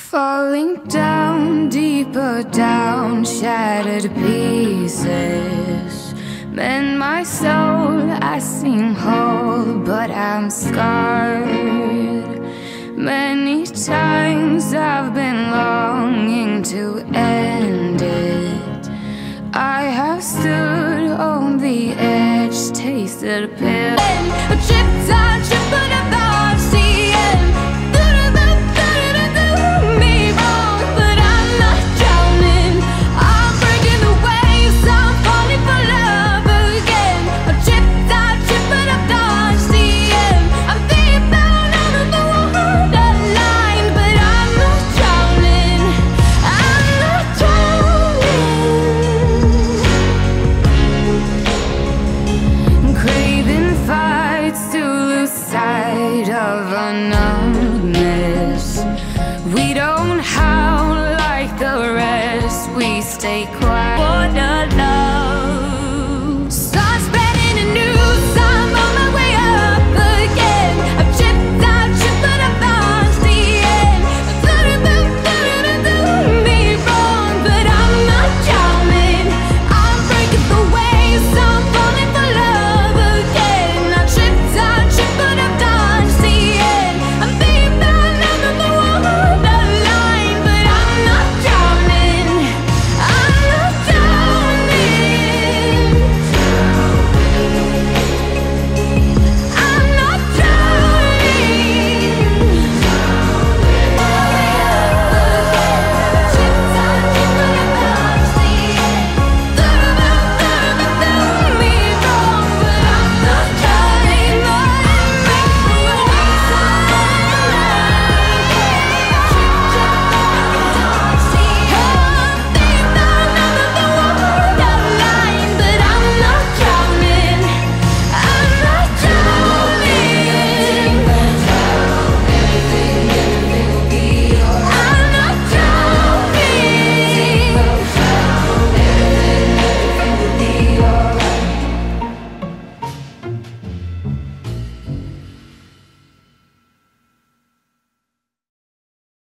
Falling down, deeper down, shattered pieces. Mend my soul, I seem whole, but I'm scarred. Many times I've been longing to end it. I have stood on the edge, tasted pain.